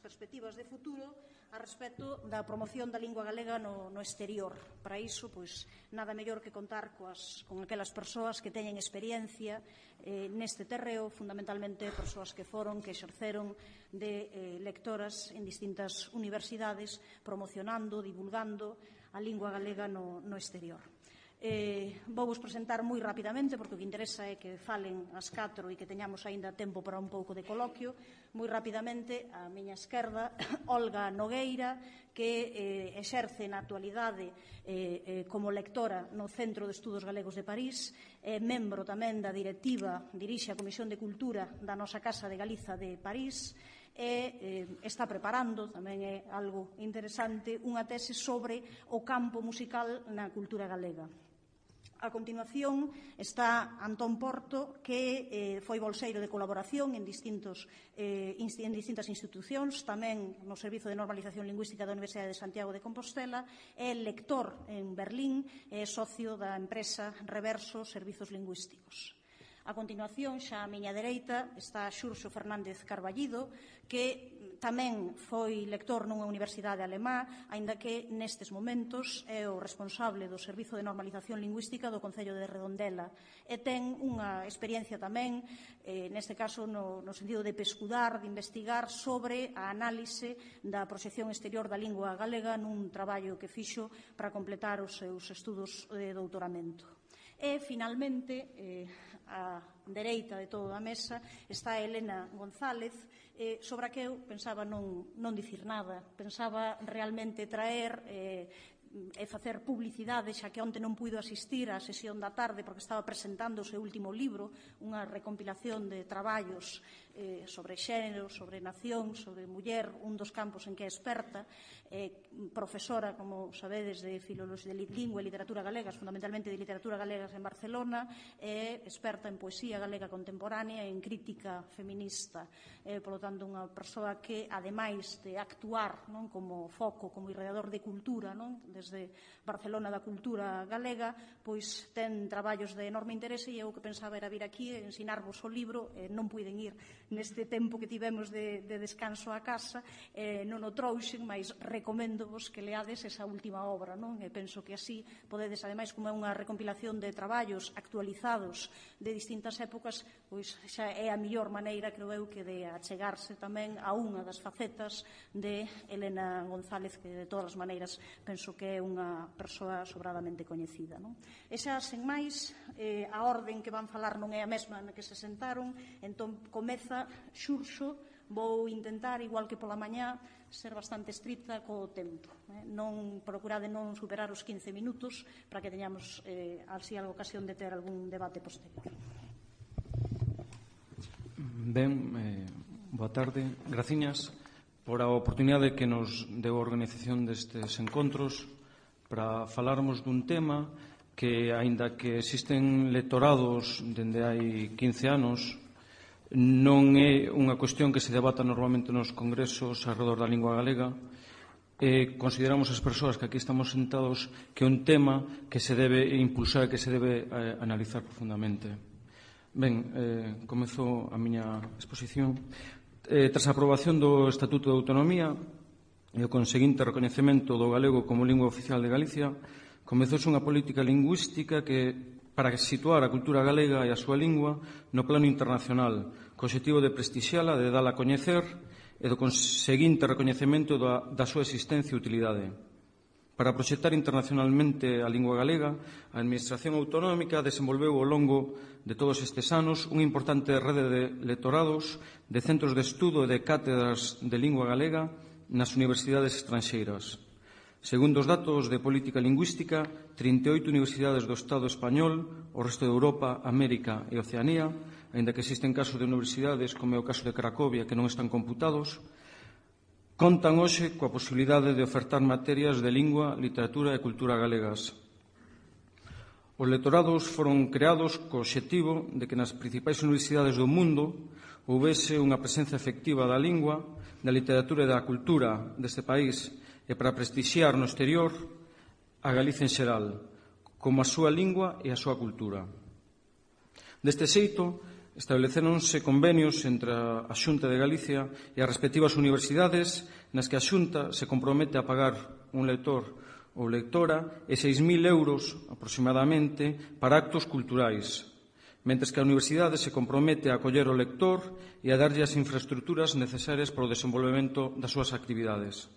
perspectivas de futuro a respecto da promoción da lingua galega no exterior. Para iso, pois, nada mellor que contar con aquelas persoas que teñen experiencia neste terreo, fundamentalmente persoas que foron, que exerceron de lectoras en distintas universidades, promocionando, divulgando a lingua galega no exterior. Vou-vos presentar moi rapidamente, porque o que interesa é que falen as 4 e que teñamos aínda tempo para un pouco de coloquio. Moi rapidamente, a miña esquerda, Olga Nogueira, que exerce na actualidade como lectora no Centro de Estudos Galegos de París, é membro tamén da directiva, dirixe a Comisión de Cultura da nosa Casa de Galiza de París, e está preparando, tamén é algo interesante, unha tese sobre o campo musical na cultura galega. A continuación está Antón Porto, que foi bolseiro de colaboración en distintas institucións, tamén no Servizo de Normalización Lingüística da Universidade de Santiago de Compostela, é lector en Berlín e é socio da empresa Reverso Servizos Lingüísticos. A continuación, xa á miña dereita, está Xurxo Fernández Carballido, que tamén foi lector nunha universidade alemá, aínda que nestes momentos é o responsable do Servizo de Normalización Lingüística do Concello de Redondela e ten unha experiencia tamén, neste caso no sentido de pescudar, de investigar sobre a análise da proxección exterior da lingua galega nun traballo que fixo para completar os seus estudos de doutoramento. E, finalmente, á dereita de toda a mesa está Elena González, sobre a que eu pensaba non dicir nada, pensaba realmente traer e facer publicidade, xa que onte non puido asistir á sesión da tarde porque estaba presentando o seu último libro, unha recompilación de traballos sobre xénero, sobre nación, sobre muller, un dos campos en que é experta, profesora, como sabedes, de filoloxía de lingua e literatura galegas, fundamentalmente de literatura galegas en Barcelona, e experta en poesía galega contemporánea e en crítica feminista. Por lo tanto, unha persoa que, ademais de actuar como foco, como irradiador de cultura, desde Barcelona da cultura galega, pois ten traballos de enorme interese e eu que pensaba era vir aquí e ensinarvos o libro, non puiden ir neste tempo que tivemos de descanso a casa, non o trouxen, mas recoméndovos que leades esa última obra, e penso que así podedes, ademais, como é unha recompilación de traballos actualizados de distintas épocas, pois xa é a mellor maneira, creo eu, que de achegarse tamén a unha das facetas de Elena González, que de todas as maneiras penso que é unha persoa sobradamente coñecida. E xa, sen máis, a orden que van falar non é a mesma na que se sentaron, entón comeza Xurxo. Vou intentar, igual que pola mañá, ser bastante estricta co tempo. Procurade non superar os 15 minutos para que teñamos así algo ocasión de ter algún debate posterior. Ben, boa tarde. Graciñas por a oportunidade que nos deu a organización destes encontros para falarmos dun tema que, aínda que existen lectorados dende hai 15 anos, non é unha cuestión que se debata normalmente nos congresos arredor da lingua galega. Consideramos as persoas que aquí estamos sentados que é un tema que se debe impulsar e que se debe analizar profundamente. Ben, comezo a miña exposición. Tras a aprobación do Estatuto de Autonomía e o conseguinte recoñecemento do galego como lingua oficial de Galicia, comezouse unha política lingüística para situar a cultura galega e a súa lingua no plano internacional, co obxectivo de prestixiala, de dala a coñecer e do conseguinte recoñecemento da súa existencia e utilidade. Para proxectar internacionalmente a lingua galega, a Administración Autonómica desenvolveu ao longo de todos estes anos unha importante rede de lectorados, de centros de estudo e de cátedras de lingua galega nas universidades estranxeiras. Segundo os datos de política lingüística, 38 universidades do Estado español, o resto de Europa, América e Oceanía, aínda que existen casos de universidades, como é o caso de Cracovia, que non están computados, contan hoxe coa posibilidade de ofertar materias de lingua, literatura e cultura galegas. Os lectorados foron creados co obxectivo de que nas principais universidades do mundo houvese unha presenza efectiva da lingua, da literatura e da cultura deste país e para prestixiar no exterior a Galicia en xeral, como a súa lingua e a súa cultura. Deste xeito, Establecéronse convenios entre a Xunta de Galicia e as respectivas universidades nas que a Xunta se compromete a pagar un lector ou lectora e 6.000 euros aproximadamente para actos culturais, mentres que a universidade se compromete a acoller o lector e a darlle as infraestructuras necesarias para o desenvolvemento das súas actividades.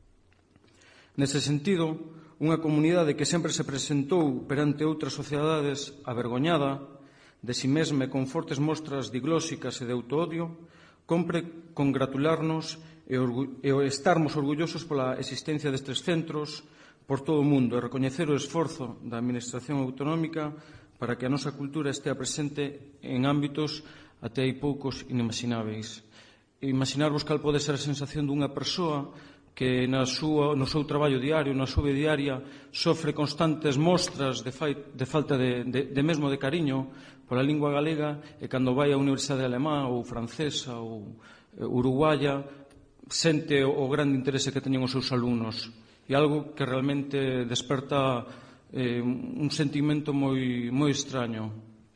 Nese sentido, unha comunidade que sempre se presentou perante outras sociedades avergoñada de si mesma e con fortes mostras diglóxicas e de autoodio, compre congratularnos e estarmos orgullosos pola existencia destes centros por todo o mundo e recoñecer o esforzo da Administración autonómica para que a nosa cultura estea presente en ámbitos até hai poucos inimagináveis. Imaginarvos cal pode ser a sensación dunha persoa que no seu traballo diario, na súa diaria, sofre constantes mostras de falta de mesmo de cariño pola lingua galega e cando vai á Universidade Alemá ou francesa ou uruguaya sente o grande interese que teñen os seus alumnos e algo que realmente desperta un sentimento moi extraño.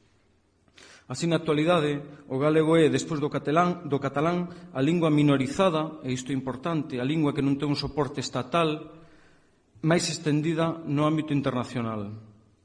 Así, na actualidade, o galego é, despois do catalán, a lingua minorizada, e isto é importante, a lingua que non ten un soporte estatal, máis estendida no ámbito internacional.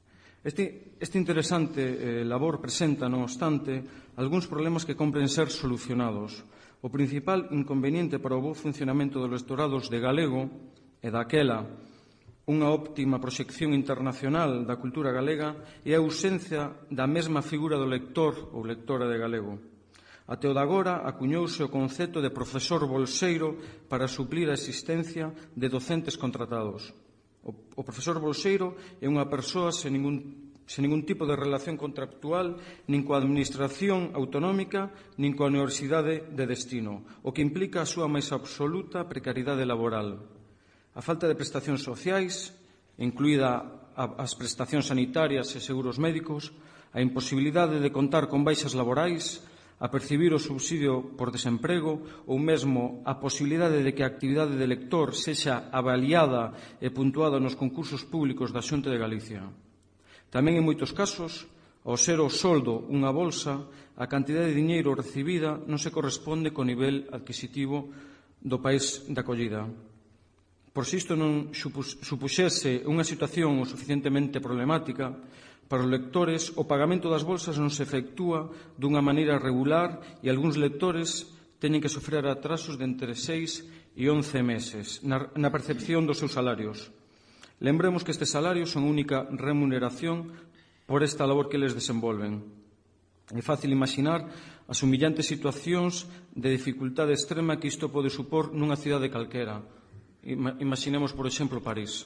Este interesante labor presenta, non obstante, algúns problemas que compren ser solucionados. O principal inconveniente para o bo funcionamento dos lectorados de galego e daquela unha óptima proxección internacional da cultura galega é a ausencia da mesma figura do lector ou lectora de galego. Até o de agora acuñouse o concepto de profesor bolseiro para suplir a existencia de docentes contratados. O profesor bolseiro é unha persoa sen ningún tipo de relación contractual nin coa administración autonómica nin coa universidade de destino, o que implica a súa máis absoluta precariedade laboral. A falta de prestacións sociais, incluída as prestacións sanitarias e seguros médicos, a imposibilidade de contar con baixas laborais, a percibir o subsidio por desemprego ou mesmo a posibilidade de que a actividade de lector sexa avaliada e puntuada nos concursos públicos da Xunta de Galicia. Tamén, en moitos casos, ao ser o soldo unha bolsa, a cantidade de diñeiro recibida non se corresponde co nivel adquisitivo do país de acollida. Por si isto non supuxese unha situación o suficientemente problemática, para os lectores o pagamento das bolsas non se efectúa dunha maneira regular e algúns lectores teñen que sofrer atrasos de entre 6 e 11 meses na percepción dos seus salarios. Lembremos que estes salarios son a única remuneración por esta labor que eles desenvolven. É fácil imaginar as humillantes situacións de dificultade extrema que isto pode supor nunha cidade calquera. Imaginemos, por exemplo, París.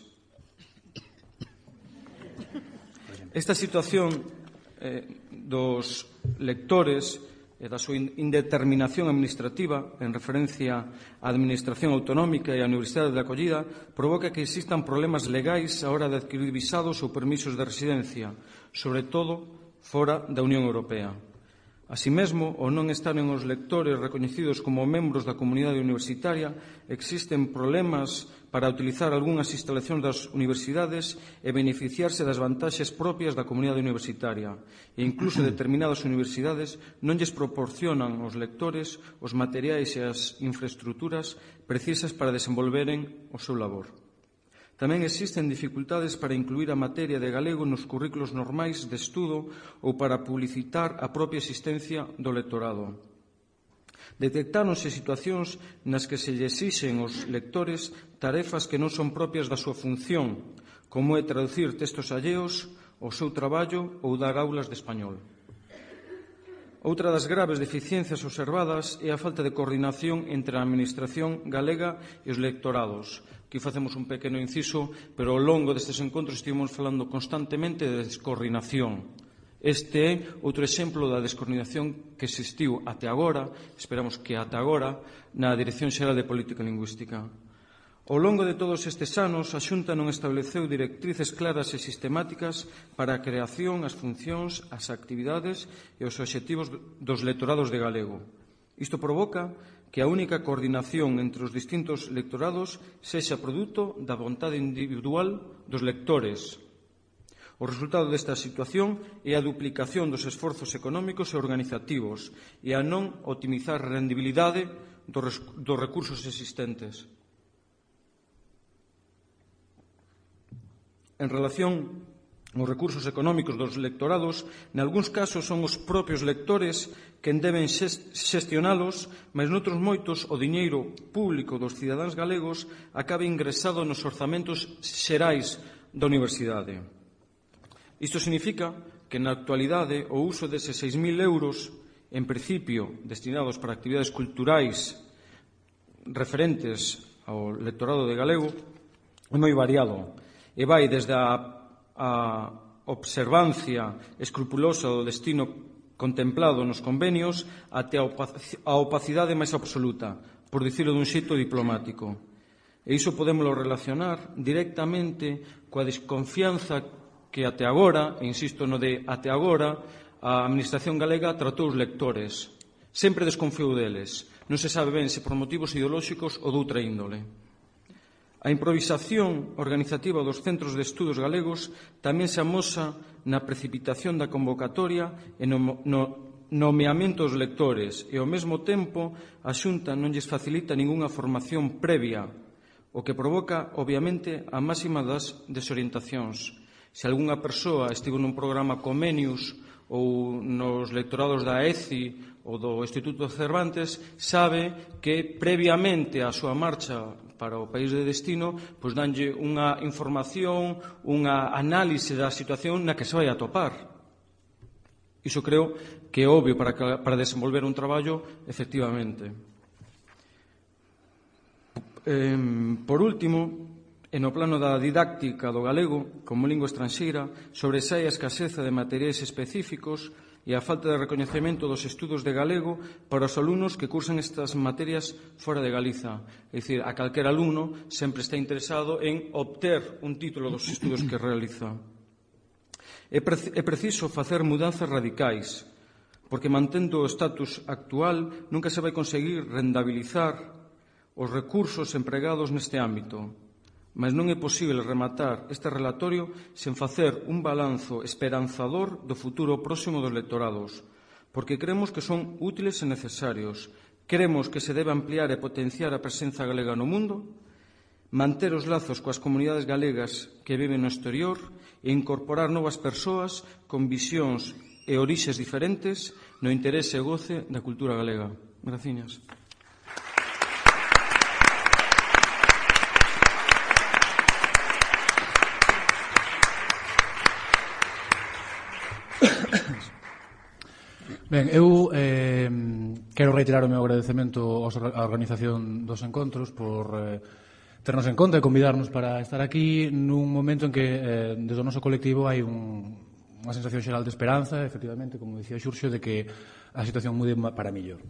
Esta situación dos lectores e da súa indeterminación administrativa en referencia á Administración autonómica e á Universidade de Acollida provoca que existan problemas legais á hora de adquirir visados ou permisos de residencia, sobre todo fora da Unión Europea. Así mesmo, ao non estaren os lectores recoñecidos como membros da comunidade universitaria, existen problemas para utilizar algunhas instalacións das universidades e beneficiarse das vantaxes propias da comunidade universitaria. E incluso determinadas universidades non lles proporcionan aos lectores os materiais e as infraestructuras precisas para desenvolveren o seu labor. Tamén existen dificultades para incluir a materia de galego nos currículos normais de estudo ou para publicitar a propia existencia do lectorado. Detectáronse situacións nas que se lle exixen aos lectores tarefas que non son propias da súa función, como é traducir textos alleos ao seu traballo ou dar aulas de español. Outra das graves deficiencias observadas é a falta de coordinación entre a Administración galega e os lectorados. Aquí facemos un pequeno inciso, pero ao longo destes encontros estivemos falando constantemente de descoordinación. Este é outro exemplo da descoordinación que existiu até agora, esperamos que até agora, na Dirección Xeral de Política Lingüística. Ao longo de todos estes anos, a Xunta non estableceu directrices claras e sistemáticas para a creación, as funcións, as actividades e os obxectivos dos lectorados de galego. Isto provoca que a única coordinación entre os distintos lectorados sexa produto da vontade individual dos lectores. O resultado desta situación é a duplicación dos esforzos económicos e organizativos e a non optimizar a rendibilidade dos recursos existentes. En relación aos recursos económicos dos lectorados, nalgúns casos son os propios lectores quen deben xestionalos, mas noutros moitos o diñeiro público dos cidadáns galegos acaba ingresado nos orzamentos xerais da universidade. Isto significa que na actualidade o uso deses 6.000 euros, en principio destinados para actividades culturais referentes ao lectorado de galego, é moi variado e vai desde a observancia escrupulosa do destino contemplado nos convenios até a opacidade máis absoluta, por dicirlo dun xeito diplomático. E iso podémolo relacionar directamente coa desconfianza que até agora, e insisto no de até agora, a Administración galega tratou os lectores. Sempre desconfiou deles. Non se sabe ben se por motivos ideolóxicos ou doutra índole. A improvisación organizativa dos centros de estudos galegos tamén se amosa na precipitación da convocatoria e no nomeamento dos lectores e, ao mesmo tempo, a Xunta non lles facilita ningunha formación previa, o que provoca, obviamente, a máxima das desorientacións. Se algunha persoa estivo nun programa Comenius ou nos lectorados da ECI ou do Instituto Cervantes, sabe que previamente á súa marcha para o país de destino, pois danlle unha información, unha análise da situación na que se vai a topar. Iso creo que é obvio para desenvolver un traballo, efectivamente. Por último, e no plano da didáctica do galego como lingua estranxeira, sobresae a escaseza de materiais específicos e a falta de recoñecemento dos estudos de galego para os alumnos que cursan estas materias fora de Galiza. É dicir, a calquera alumno sempre está interesado en obter un título dos estudos que realiza. É preciso facer mudanzas radicais, porque mantendo o status actual nunca se vai conseguir rendabilizar os recursos empregados neste ámbito. Mas non é posible rematar este relatorio sen facer un balanzo esperanzador do futuro próximo dos lectorados, porque creemos que son útiles e necesarios. Creemos que se debe ampliar e potenciar a presenza galega no mundo, manter os lazos coas comunidades galegas que viven no exterior e incorporar novas persoas con visións e orixes diferentes no interese e goce da cultura galega. Graciñas. Ben, eu quero reiterar o meu agradecemento á organización dos encontros por ternos en conta e convidarnos para estar aquí nun momento en que desde o noso colectivo hai unha sensación xeral de esperanza, efectivamente, como dicía Xurxo, de que a situación mude para mellor.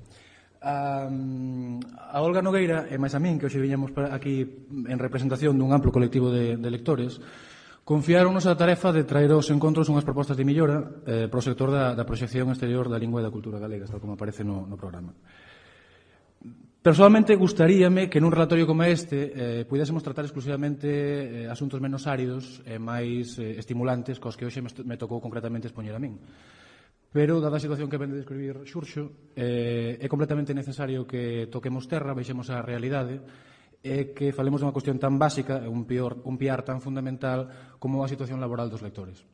A Olga Nogueira e máis a min, que hoxe viñamos aquí en representación dun amplo colectivo de lectores, confiáronnos a tarefa de traer aos encontros unhas propostas de millora para o sector da proxección exterior da lingua e da cultura galega, tal como aparece no programa. Persoalmente, gustaríame que nun relatorio como este pudésemos tratar exclusivamente asuntos menos áridos e máis estimulantes cos que hoxe me tocou concretamente expoñer a min. Pero, dada a situación que vende de describir Xurxo, é completamente necesario que toquemos terra, veixemos a realidade e que falemos dunha cuestión tan básica, un piar tan fundamental como a situación laboral dos lectores.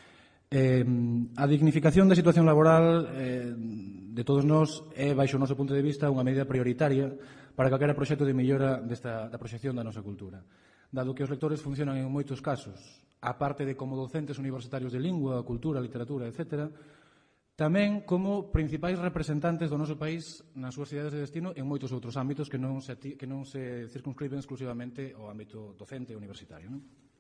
A dignificación da situación laboral de todos nós é, baixo o noso punto de vista, unha medida prioritaria para calquera proxecto de mellora da proxección da nosa cultura, dado que os lectores funcionan en moitos casos, a parte de como docentes universitarios de lingua, cultura, literatura, etc., tamén como principais representantes do noso país nas súas cidades de destino en moitos outros ámbitos que non se circunscriben exclusivamente ao ámbito docente e universitario.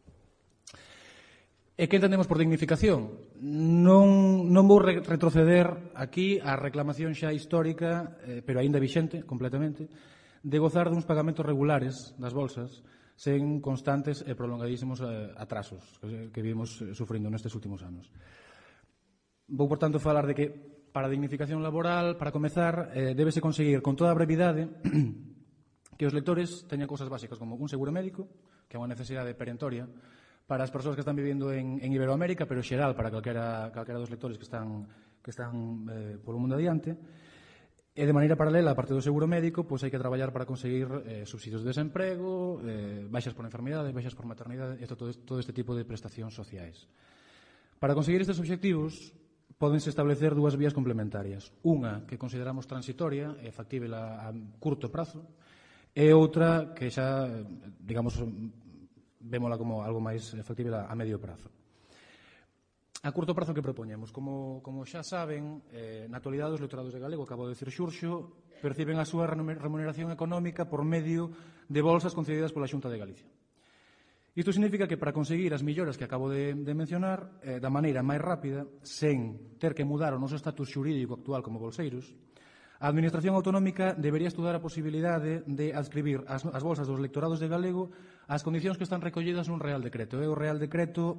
E que entendemos por dignificación? Non vou retroceder aquí á reclamación xa histórica, pero aínda vixente completamente, de gozar duns pagamentos regulares das bolsas sen constantes e prolongadísimos atrasos que vimos sufrindo nestes últimos anos. Vou, por tanto, falar de que para a dignificación laboral, para comezar, débese conseguir con toda a brevidade que os lectores teñan cousas básicas como un seguro médico, que é unha necesidade perentoria para as persoas que están vivindo en Iberoamérica, pero xeral para calquera dos lectores que están polo mundo adiante. E de maneira paralela, a parte do seguro médico, pois hai que traballar para conseguir subsidios de desemprego, baixas por enfermidade, baixas por maternidade, e todo este tipo de prestacións sociais. Para conseguir estes obxectivos, pódense establecer dúas vías complementarias. Unha que consideramos transitoria e factível a curto prazo, e outra que xa, digamos, vémola como algo máis factível a medio prazo. A curto prazo que propoñemos? Como xa saben, na actualidade os lectorados de galego, acabo de decir Xurxo, perciben a súa remuneración económica por medio de bolsas concedidas pola Xunta de Galicia. Isto significa que para conseguir as melloras que acabo de mencionar, da maneira máis rápida, sen ter que mudar o noso estatus xurídico actual como bolseiros, a Administración Autonómica debería estudar a posibilidade de adscribir as bolsas dos lectorados de galego ás condicións que están recollidas nun Real Decreto. É o Real Decreto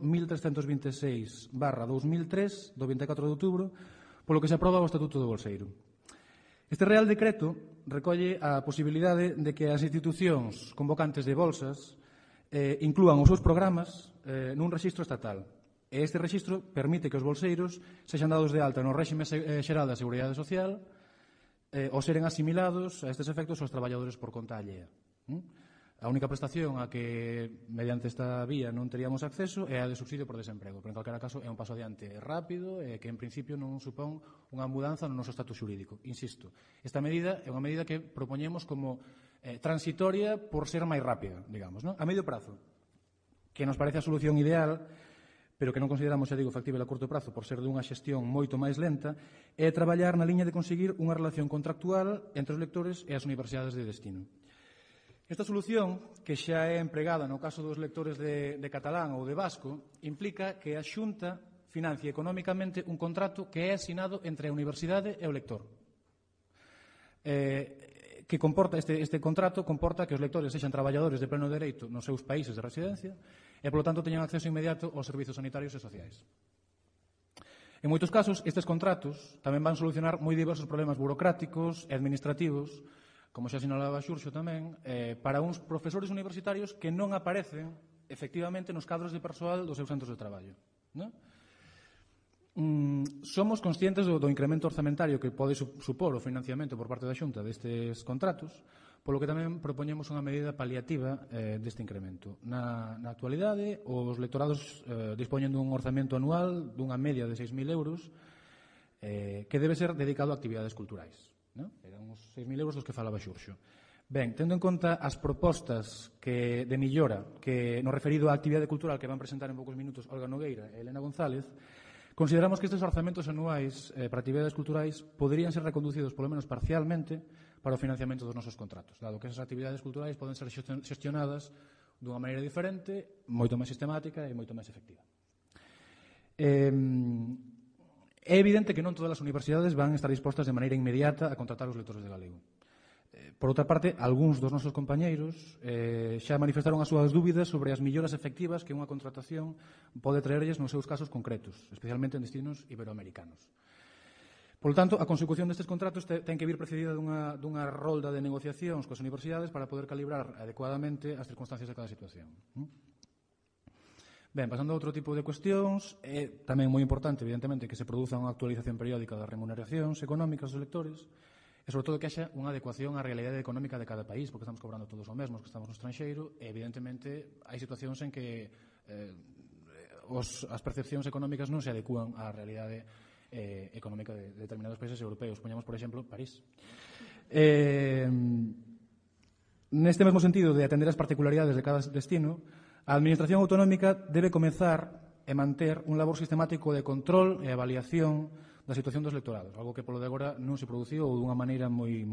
1326/2003, do 24 de outubro, polo que se aproba o Estatuto do Bolseiro. Este Real Decreto recolle a posibilidade de que as institucións convocantes de bolsas inclúan os seus programas nun rexistro estatal. E este rexistro permite que os bolseiros sexan dados de alta no réxime xeral da Seguridade Social ou seren asimilados a estes efectos aos traballadores por conta allea. A única prestación a que, mediante esta vía, non teríamos acceso é a de subsidio por desemprego, pero en calquera caso é un paso adiante rápido e que, en principio, non supón unha mudanza no noso estatus xurídico. Insisto, esta medida é unha medida que propoñemos como transitoria por ser máis rápida, digamos, non? A medio prazo, que nos parece a solución ideal, pero que non consideramos, xa digo, factível a curto prazo por ser dunha xestión moito máis lenta, é traballar na liña de conseguir unha relación contractual entre os lectores e as universidades de destino. Esta solución, que xa é empregada no caso dos lectores de catalán ou de vasco, implica que a Xunta financie económicamente un contrato que é asinado entre a universidade e o lector. Que comporta este contrato comporta que os lectores sexan traballadores de pleno dereito nos seus países de residencia e, polo tanto, teñan acceso inmediato aos servizos sanitarios e sociais. En moitos casos, estes contratos tamén van solucionar moi diversos problemas burocráticos e administrativos, como xa sinalaba Xurxo tamén, para uns profesores universitarios que non aparecen, efectivamente, nos cadros de persoal dos seus centros de traballo. Somos conscientes do incremento orzamentario que pode supor o financiamento por parte da Xunta destes contratos, polo que tamén propoñemos unha medida paliativa deste incremento. Na actualidade, os lectorados dispoñen dun orzamento anual dunha media de 6.000 euros que debe ser dedicado a actividades culturais. Eran uns 6.000 euros dos que falaba Xurxo. Ben, tendo en conta as propostas de millora que no referido á actividade cultural que van presentar en poucos minutos Olga Nogueira e Elena González, consideramos que estes orzamentos anuais para actividades culturais poderían ser reconducidos, polo menos parcialmente, para o financiamento dos nosos contratos, dado que esas actividades culturais poden ser xestionadas dunha maneira diferente, moito máis sistemática e moito máis efectiva. É evidente que non todas as universidades van estar dispostas de maneira inmediata a contratar os lectores de galego. Por outra parte, algúns dos nosos compañeiros xa manifestaron as súas dúbidas sobre as melloras efectivas que unha contratación pode traerlles nos seus casos concretos, especialmente en destinos iberoamericanos. Polo tanto, a consecución destes contratos ten que vir precedida dunha rolda de negociacións coas universidades para poder calibrar adecuadamente as circunstancias de cada situación. Ben, pasando a outro tipo de cuestións, é tamén moi importante, evidentemente, que se produza unha actualización periódica das remuneracións económicas dos lectores e, sobre todo, que haxa unha adecuación á realidade económica de cada país, porque estamos cobrando todos o mesmo que estamos no estranxeiro e, evidentemente, hai situacións en que as percepcións económicas non se adecúan á realidade económica de determinados países europeos. Poñamos, por exemplo, París. Neste mesmo sentido de atender as particularidades de cada destino, a Administración Autonómica debe comezar e manter un labor sistemático de control e avaliación da situación dos lectorados, algo que polo de agora non se produciu ou dunha maneira moi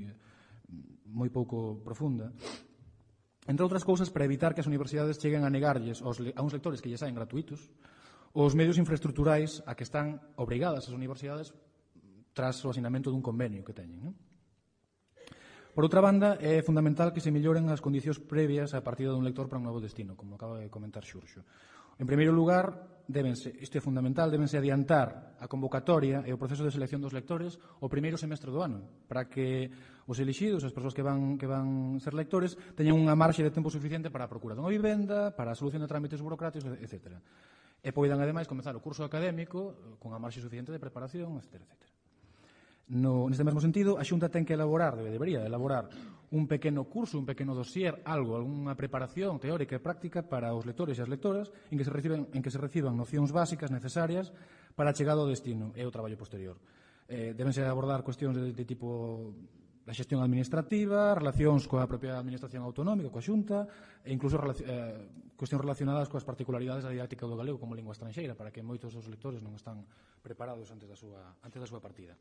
pouco profunda. Entre outras cousas, para evitar que as universidades cheguen a negarlles a uns lectores que lles saen gratuitos os medios infraestructurais a que están obrigadas as universidades tras o asinamento dun convenio que teñen. Por outra banda, é fundamental que se melloren as condicións previas á partida dun lector para un novo destino, como acaba de comentar Xurxo. En primeiro lugar, isto é fundamental, débense adiantar a convocatoria e o proceso de selección dos lectores o primeiro semestre do ano, para que os elixidos, as persoas que van ser lectores, teñan unha marxe de tempo suficiente para a procura dunha vivenda, para a solución de trámites burocráticos, etc. E poidan, ademais, comezar o curso académico con a marxe suficiente de preparación, etc. Neste mesmo sentido, a Xunta ten que debería elaborar un pequeno curso, un pequeno dossier, algunha preparación teórica e práctica para os lectores e as lectoras en que se reciban nocións básicas necesarias para a chegada ao destino e o traballo posterior. Débense abordar cuestións de tipo da xestión administrativa, relacións coa propia administración autonómica, coa Xunta, e incluso cuestións relacionadas coas particularidades da didáctica do galego como lingua estranxeira, para que moitos dos lectores non están preparados antes da súa partida.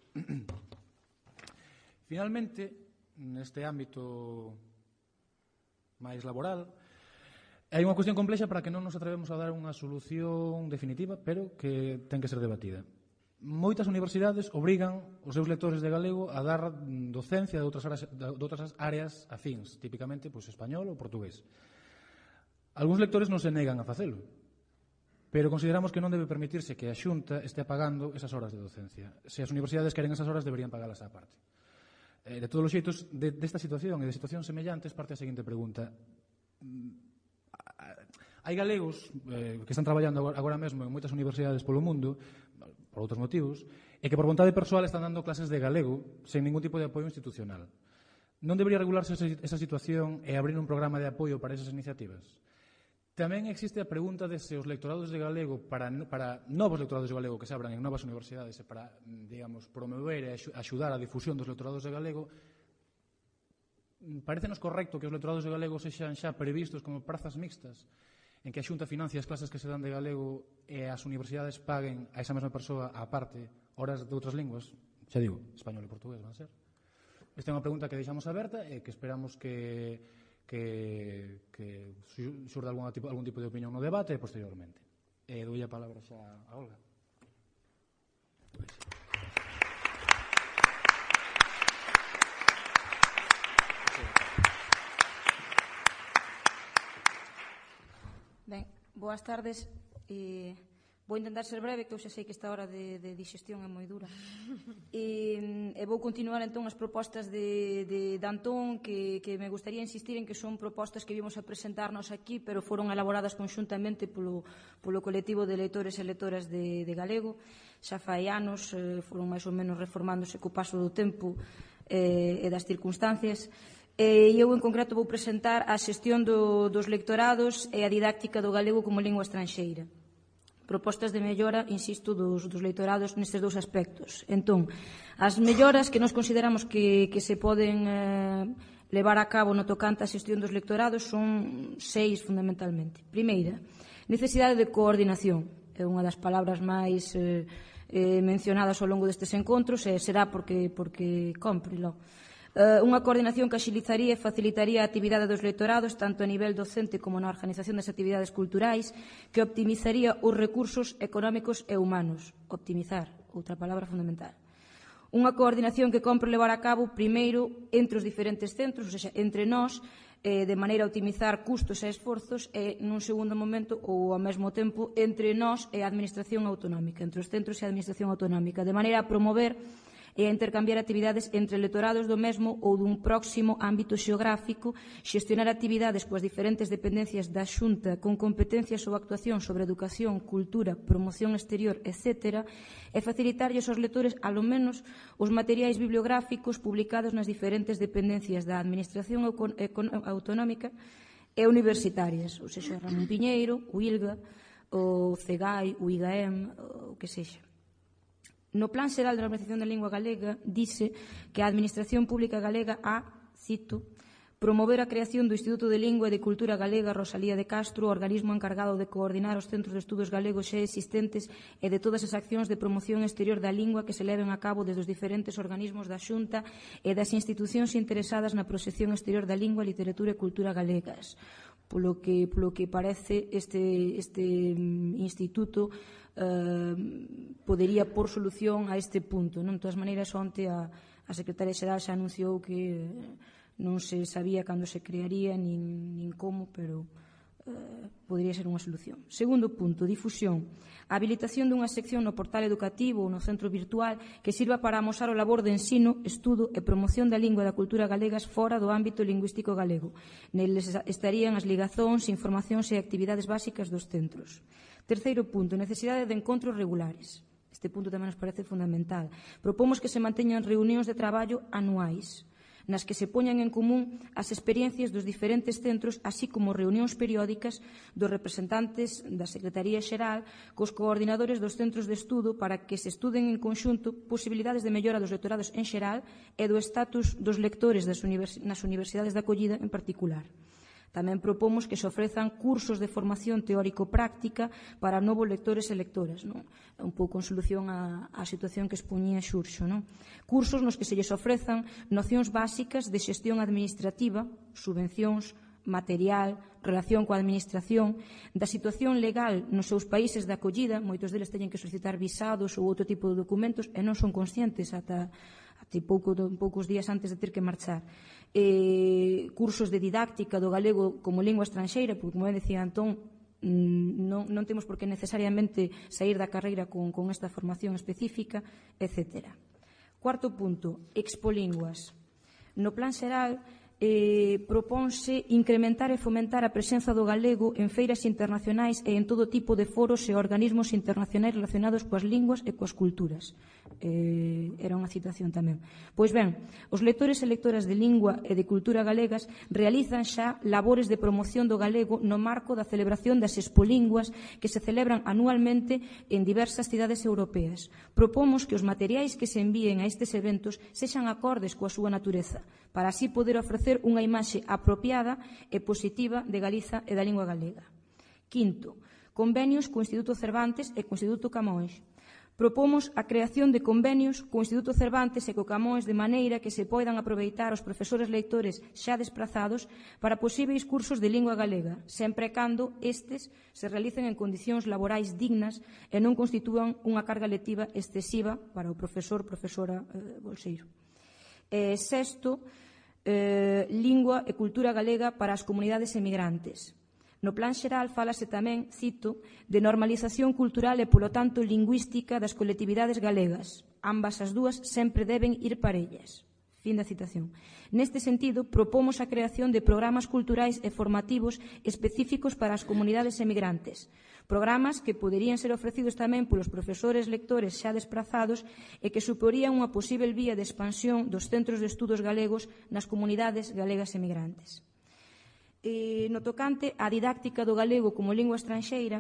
Finalmente, neste ámbito máis laboral, hai unha cuestión complexa para que non nos atrevemos a dar unha solución definitiva, pero que ten que ser debatida. Moitas universidades obrigan os seus lectores de galego a dar docencia de outras áreas afíns, típicamente español ou portugués. Algúns lectores non se negan a facelo, pero consideramos que non debe permitirse que a Xunta este pagando esas horas de docencia. Se as universidades queren esas horas, deberían pagalas á parte. De todos os xeitos, desta situación e de situacións semellantes, parte a seguinte pregunta. Hai galegos que están traballando agora mesmo en moitas universidades polo mundo, por outros motivos, e que por vontade persoal están dando clases de galego sen ningún tipo de apoio institucional. Non debería regularse esa situación e abrir un programa de apoio para esas iniciativas? Tamén existe a pregunta de se os lectorados de galego, para novos lectorados de galego que se abran en novas universidades e para, digamos, promover e axudar a difusión dos lectorados de galego, parecenos correcto que os lectorados de galego sexan xa previstos como prazas mixtas, en que a Xunta financia as clases que se dan de galego e as universidades paguen a esa mesma persoa á parte horas de outras linguas, xa digo, español e portugués van ser. Esta é unha pregunta que deixamos aberta e que esperamos que xurda algún tipo de opinión no debate e posteriormente. E doi a palabra xa a Olga. Ben, boas tardes. Vou intentar ser breve, que eu xa sei que esta hora de digestión é moi dura. E vou continuar entón as propostas de Antón, que me gustaría insistir en que son propostas que vimos a presentarnos aquí, pero foron elaboradas conxuntamente polo colectivo de leitores e lectoras de galego. Xa fai anos, foron máis ou menos reformándose co paso do tempo e das circunstancias. E eu en concreto vou presentar a xestión dos lectorados e a didáctica do galego como lingua estranxeira. Propostas de mellora, insisto, dos leitorados nestes dous aspectos. Entón, as melloras que nos consideramos que se poden levar a cabo no tocante á xestión dos lectorados son 6 fundamentalmente. Primeira, necesidade de coordinación. É unha das palabras máis mencionadas ao longo destes encontros e será porque cómprelo. Unha coordinación que axilizaría e facilitaría a actividade dos lectorados tanto a nivel docente como na organización das actividades culturais, que optimizaría os recursos económicos e humanos. Optimizar, outra palabra fundamental. Unha coordinación que compre levar a cabo primeiro entre os diferentes centros, ou seja, entre nós, de maneira a optimizar custos e esforzos, e nun segundo momento ou ao mesmo tempo entre nós e a administración autonómica, entre os centros e a administración autonómica, de maneira a promover e a intercambiar actividades entre lectorados do mesmo ou dun próximo ámbito xeográfico, xestionar actividades coas diferentes dependencias da Xunta con competencias ou actuación sobre educación, cultura, promoción exterior, etc., e facilitarlles aos lectores, alo menos, os materiais bibliográficos publicados nas diferentes dependencias da Administración Autonómica e universitarias, ou seja, Ramón Piñeiro, o ILGA, o CEGAI, o IGAEM, o que sexa. No Plan Xeral de Normalización da Lingua Galega dice que a Administración Pública Galega cito, promover a creación do Instituto de Lingua e de Cultura Galega Rosalía de Castro, organismo encargado de coordinar os centros de estudos galegos xa existentes e de todas as accións de promoción exterior da lingua que se leven a cabo desde os diferentes organismos da Xunta e das institucións interesadas na proxección exterior da lingua, literatura e cultura galegas. Polo que parece este instituto podería por solución a este punto. De todas maneiras, onte a Secretaria Xeral xa anunciou que Non se sabía cando se crearía nin como, pero podría ser unha solución. Segundo punto, difusión. A habilitación dunha sección no portal educativo ou no centro virtual que sirva para amosar o labor de ensino, estudo e promoción da lingua e da cultura galegas fora do ámbito lingüístico galego. Neles estarían as ligazóns, informacións e actividades básicas dos centros. Terceiro punto, necesidade de encontros regulares. Este punto tamén nos parece fundamental. Propomos que se manteñan reunións de traballo anuais, nas que se poñan en común as experiencias dos diferentes centros, así como reunións periódicas dos representantes da Secretaría Xeral cos coordinadores dos centros de estudo para que se estuden en conxunto posibilidades de mellora dos lectorados en xeral e do estatus dos lectores nas universidades de acollida en particular. Tamén propomos que se ofrezan cursos de formación teórico-práctica para novos lectores e lectoras, non? Un pouco en solución á situación que expoñía Xurxo, non? Cursos nos que se lles ofrezan nocións básicas de xestión administrativa, subvencións, material, relación coa administración, da situación legal nos seus países de acollida, moitos deles teñen que solicitar visados ou outro tipo de documentos e non son conscientes ata poucos días antes de ter que marchar. Cursos de didáctica do galego como lingua estranxeira, porque, como decía Antón, non temos por que necesariamente sair da carreira con esta formación específica, etc. Cuarto punto, expolinguas. No plan xeral propónse incrementar e fomentar a presenza do galego en feiras internacionais e en todo tipo de foros e organismos internacionais relacionados coas linguas e coas culturas. Era unha citación tamén. Pois ben, os lectores e lectoras de lingua e de cultura galegas realizan xa labores de promoción do galego no marco da celebración das expolinguas que se celebran anualmente en diversas cidades europeas. Propomos que os materiais que se envíen a estes eventos sexan acordes coa súa natureza, para así poder ofrecer unha imaxe apropiada e positiva de Galiza e da lingua galega. Quinto, convenios co Instituto Cervantes e co Instituto Camões. Propomos a creación de convenios co Instituto Cervantes e co Camões de maneira que se poidan aproveitar os profesores leitores xa desprazados para posíveis cursos de lingua galega, sempre e cando estes se realicen en condicións laborais dignas e non constitúan unha carga lectiva excesiva para o profesora bolseiro. Sexto, lingua e cultura galega para as comunidades emigrantes. No plan xeral fálase tamén, cito, de normalización cultural e, polo tanto, lingüística das colectividades galegas. Ambas as dúas sempre deben ir parellas. Fin da citación. Neste sentido, propomos a creación de programas culturais e formativos específicos para as comunidades emigrantes. Programas que poderían ser ofrecidos tamén polos profesores lectores xa desprazados e que suporían unha posíbel vía de expansión dos centros de estudos galegos nas comunidades galegas emigrantes. No tocante á didáctica do galego como lingua estranxeira,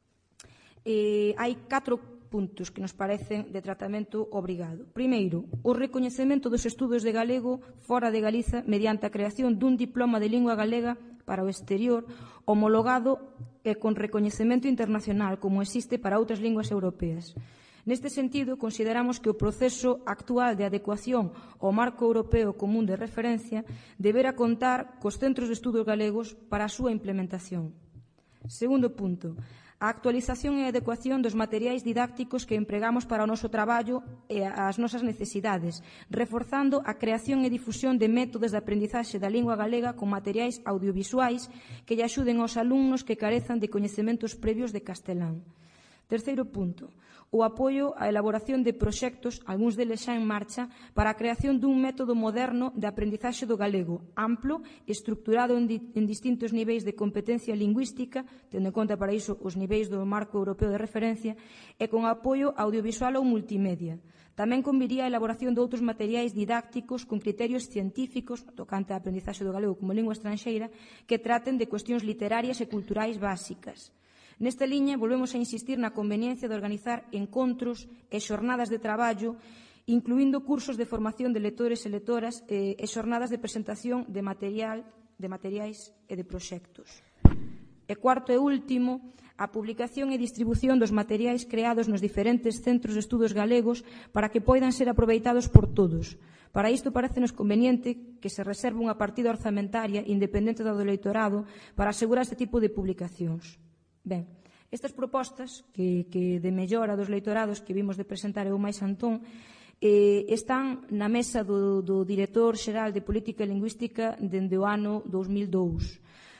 hai 4 puntos que nos parecen de tratamento obrigado. Primeiro, o recoñecemento dos estudos de galego fora de Galiza mediante a creación dun diploma de lingua galega para o exterior homologado e con recoñecemento internacional, como existe para outras linguas europeas. Neste sentido, consideramos que o proceso actual de adecuación ao marco europeo común de referencia deberá contar cos centros de estudos galegos para a súa implementación. Segundo punto, a actualización e adecuación dos materiais didácticos que empregamos para o noso traballo e as nosas necesidades, reforzando a creación e difusión de métodos de aprendizaxe da lingua galega con materiais audiovisuais que lle axuden aos alumnos que carezan de coñecementos previos de castelán. Terceiro punto, o apoio á elaboración de proxectos, algúns deles xa en marcha, para a creación dun método moderno de aprendizaxe do galego, amplo, estructurado en distintos niveis de competencia lingüística, tendo en conta para iso os niveis do marco europeo de referencia, e con apoio audiovisual ou multimedia. Tamén conviría a elaboración de outros materiais didácticos con criterios científicos, tocante á aprendizaxe do galego como lingua estranxeira, que traten de cuestións literarias e culturais básicas. Nesta liña, volvemos a insistir na conveniencia de organizar encontros e xornadas de traballo, incluindo cursos de formación de lectores e lectoras e xornadas de presentación de materiais e de proxectos. E cuarto e último, a publicación e distribución dos materiais creados nos diferentes centros de estudos galegos para que poidan ser aproveitados por todos. Para isto parecenos conveniente que se reserve unha partida orzamentaria independente do eleitorado para asegurar este tipo de publicacións. Ben, estas propostas que de mellora dos leitorados que vimos de presentar eu máis Antón están na mesa do director xeral de Política Lingüística dende o ano 2002.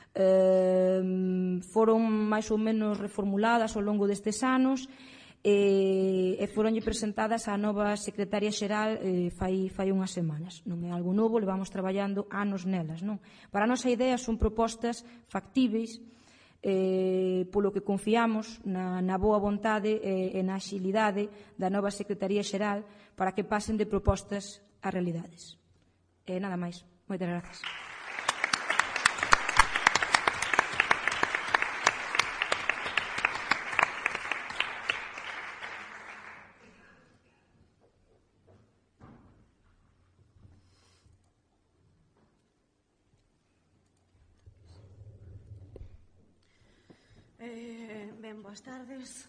Foron máis ou menos reformuladas ao longo destes anos e foronlle presentadas á nova secretaria xeral fai unhas semanas. Non é algo novo, levamos traballando anos nelas. Non? Para a nosa idea son propostas factíveis, polo que confiamos na boa vontade e na axilidade da nova secretaría xeral para que pasen de propostas a realidades. E nada máis. Moitas grazas. Ben, boas tardes.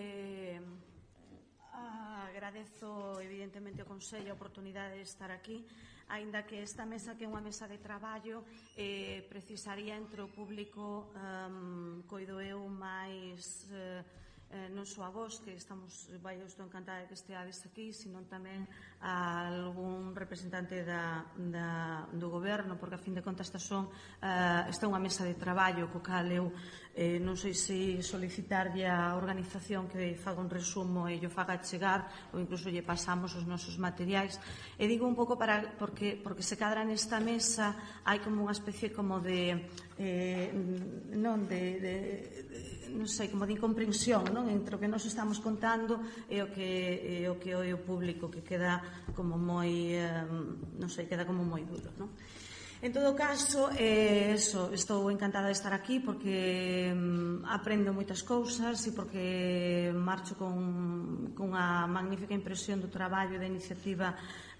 Agradezo evidentemente ao Consello a oportunidade de estar aquí, aínda que esta mesa, que é unha mesa de traballo, precisaría entre o público, coido eu, máis non só a vos, que estamos, eu estou encantada de que esteades aquí, senón tamén a algún representante do goberno, porque a fin de contas esta é unha mesa de traballo, co cal eu non sei se solicitarlle a organización que faga un resumo e yo faga chegar, ou incluso lle pasamos os nosos materiais. E digo un pouco porque se cadra nesta mesa hai como unha especie como de non sei, como de incomprensión, non, entre o que nos estamos contando e o que é o público, que queda como moi non sei, queda como moi duro, non? En todo caso, estou encantada de estar aquí porque aprendo moitas cousas e porque marcho con unha magnífica impresión do traballo da iniciativa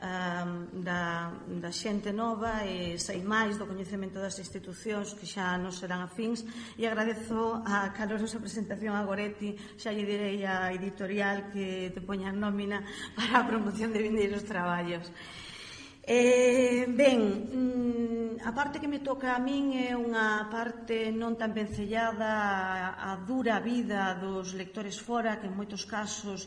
da xente nova e sei máis do coñecemento das institucións que xa non serán afíns, e agradezo a calorosa presentación a Goretti, xa lle direi a editorial que te poña en nómina para a promoción de vindeiros traballos. Ben, a parte que me toca a min é unha parte non tan vencellada a dura vida dos lectores fora, que en moitos casos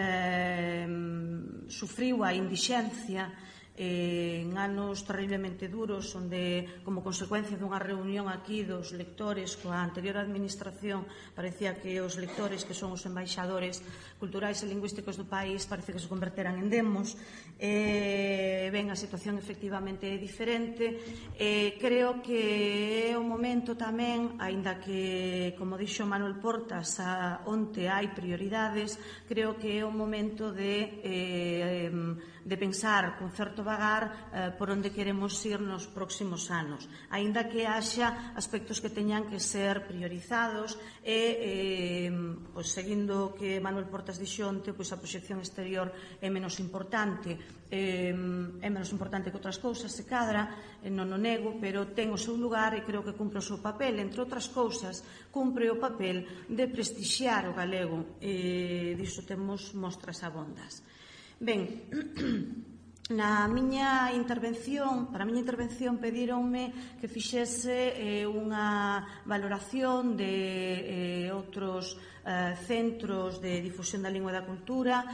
sufriu a indixencia en anos terriblemente duros, onde, como consecuencia dunha reunión aquí dos lectores coa anterior administración, parecía que os lectores, que son os embaixadores culturais e lingüísticos do país, parece que se converteran en demos. Ben, a situación efectivamente é diferente. Creo que é o momento tamén, aínda que, como dixo Manuel Portas, onte hai prioridades, creo que é o momento de pensar con certo vagar por onde queremos ir nos próximos anos, aínda que haxa aspectos que teñan que ser priorizados e, seguindo o que Manuel Portas dixo onte, a proxección exterior é menos importante que outras cousas, se cadra, non o nego, pero ten o seu lugar e creo que cumpre o seu papel. Entre outras cousas, cumpre o papel de prestixiar o galego, e disso temos mostras abondas. Ben, para a miña intervención pedíronme que fixese unha valoración de outros centros de difusión da lingua e da cultura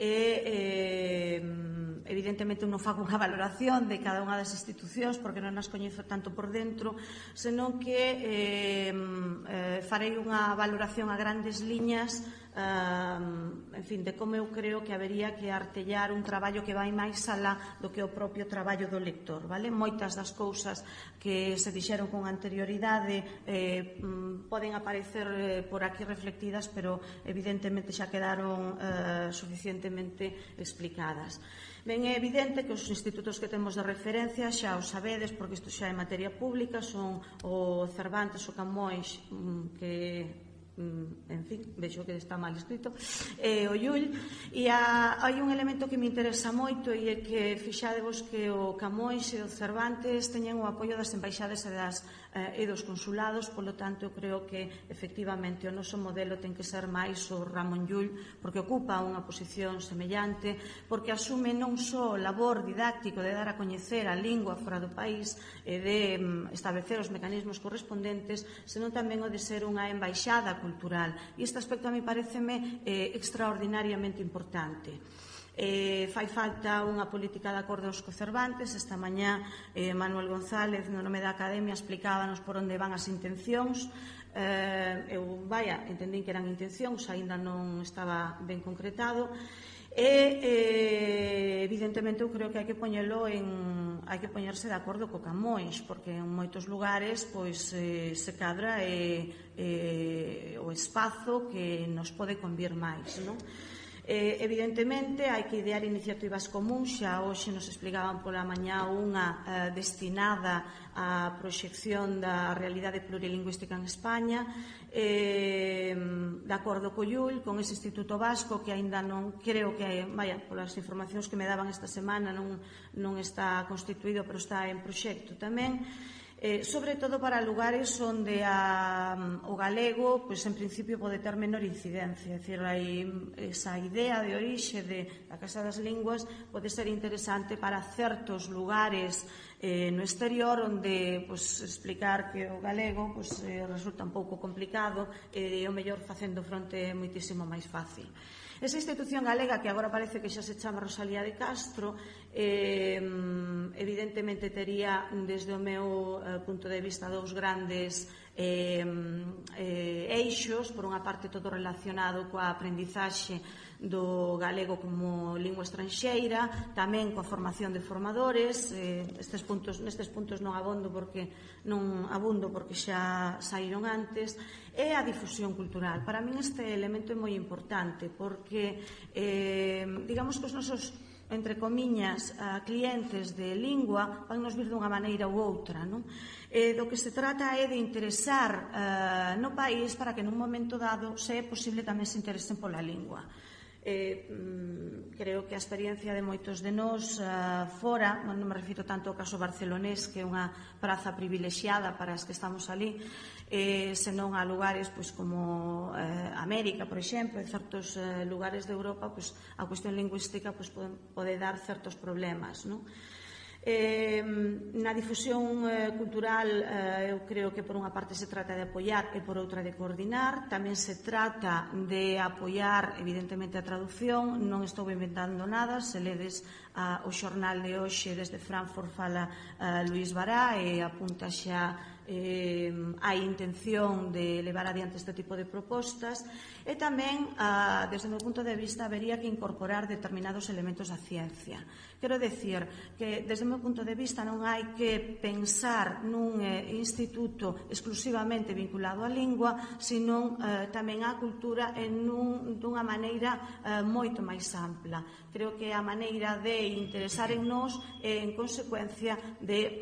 e evidentemente non fago unha valoración de cada unha das institucións porque non as coñezo tanto por dentro, senón que farei unha valoración a grandes liñas, en fin, de como eu creo que habería que artellar un traballo que vai máis alá do que o propio traballo do lector, vale? Moitas das cousas que se dixeron con anterioridade poden aparecer por aquí reflectidas, pero evidentemente xa quedaron suficientemente explicadas. Ben, é evidente que os institutos que temos de referencia xa o sabedes, porque isto xa é materia pública, son o Cervantes, o Camões, que en fin, vexo que está mal escrito, o Llull, e hai un elemento que me interesa moito, e é que fixadevos que o Camões e o Cervantes teñen o apoio das embaixadas e dos consulados, polo tanto eu creo que efectivamente o noso modelo ten que ser máis o Ramón Llull, porque ocupa unha posición semellante, porque asume non só o labor didáctico de dar a coñecer a lingua fora do país e de establecer os mecanismos correspondentes, senón tamén o de ser unha embaixada cultural, e este aspecto a mí pareceme extraordinariamente importante. Fai falta unha política de acordos co Cervantes. Esta mañá Manuel González, no nome da Academia, explicábanos por onde van as intencións. Eu, entendín que eran intencións, aínda non estaba ben concretado. Evidentemente eu creo que hai que poñerse de acordo co Camões, porque en moitos lugares se cadra o espazo que nos pode convir máis, non? Evidentemente hai que idear iniciativas comuns. Xa hoxe nos explicaban pola mañá unha destinada á proxección da realidade plurilingüística en España, de acordo co IUL, con ese Instituto Vasco que aínda non, creo que, polas informacións que me daban esta semana, non está constituído, pero está en proxecto tamén. Sobre todo para lugares onde o galego, en principio, pode ter menor incidencia. É dicir, hai esa idea de orixe da Casa das Linguas pode ser interesante para certos lugares no exterior, onde explicar que o galego resulta un pouco complicado e o mellor facendo fronte é moitísimo máis fácil. Esa institución galega, que agora parece que xa se chama Rosalía de Castro, evidentemente tería, desde o meu punto de vista, dous grandes eixos. Por unha parte, todo relacionado coa aprendizaxe do galego como lingua estranxeira, tamén coa formación de formadores. Nestes puntos non abundo porque xa saíron antes. E a difusión cultural. Para min este elemento é moi importante, porque digamos que os nosos, entre comiñas, clientes de lingua van nos vir dunha maneira ou outra, non? Do que se trata é de interesar no país para que nun momento dado, se é posible, tamén se interesen pola lingua. Creo que a experiencia de moitos de nós fora, non me refiro tanto ao caso barcelonés, que é unha praza privilexiada para as que estamos ali, senón a lugares como América, por exemplo, en certos lugares de Europa, a cuestión lingüística pode dar certos problemas, non? Na difusión cultural, eu creo que por unha parte se trata de apoiar e por outra de coordinar. Tamén se trata de apoiar, evidentemente, a traducción. Non estou inventando nada. Se ledes o xornal de hoxe, desde Frankfurt fala Luís Bará e apunta xa hai intención de levar adiante este tipo de propostas. E tamén, desde o meu punto de vista, habería que incorporar determinados elementos da ciencia. Quero decir que, desde o meu punto de vista, non hai que pensar nun instituto exclusivamente vinculado á lingua, senón tamén á cultura dunha maneira moito máis ampla. Creo que a maneira de interesar en nós é, en consecuencia, de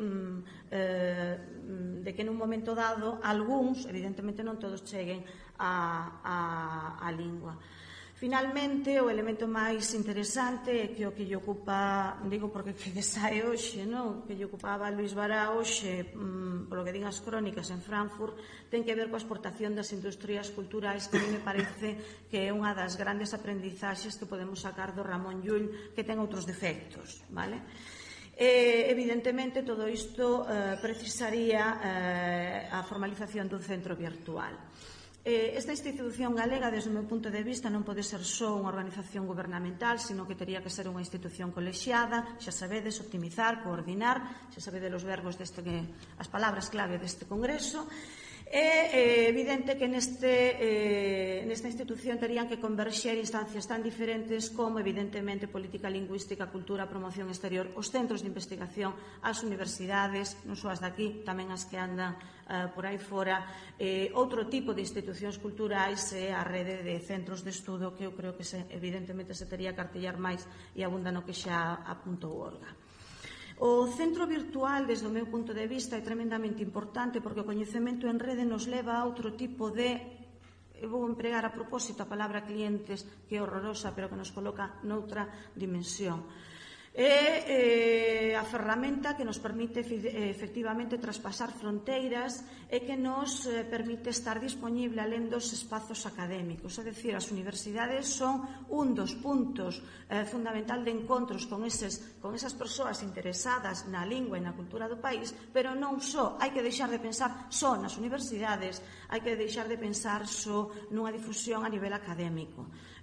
que nun momento dado algúns, evidentemente non todos, cheguen á lingua. Finalmente, o elemento máis interesante é que o que lle ocupa, digo porque que sae hoxe, non? Que lle ocupaba a Luís Bará hoxe, polo que din as crónicas en Frankfurt, ten que ver coa exportación das industrias culturais, que a mí me parece que é unha das grandes aprendizaxes que podemos sacar do Ramón Llull, que ten outros defectos, vale? Evidentemente, todo isto precisaría a formalización dun centro virtual. Esta institución galega, desde o meu punto de vista, non pode ser só unha organización gubernamental, sino que tería que ser unha institución colexiada. Xa sabedes, optimizar, coordinar, xa sabedes os verbos as palabras clave deste congreso. É evidente que nesta institución terían que converxer instancias tan diferentes como, evidentemente, política lingüística, cultura, promoción exterior, os centros de investigación, as universidades, non só as daqui, tamén as que andan por aí fora, outro tipo de institucións culturais e a rede de centros de estudo, que eu creo que evidentemente se tería que artellar máis e abunda no que xa apuntou Olga. O centro virtual, desde o meu punto de vista, é tremendamente importante porque o coñecemento en rede nos leva a outro tipo de... Eu vou empregar a propósito a palabra clientes, que é horrorosa, pero que nos coloca noutra dimensión. É a ferramenta que nos permite efectivamente traspasar fronteiras e que nos permite estar disponible alén dos espazos académicos. É dicir, as universidades son un dos puntos fundamental de encontros con esas persoas interesadas na lingua e na cultura do país, pero non só. Hai que deixar de pensar só nas universidades, hai que deixar de pensar só nunha difusión a nivel académico.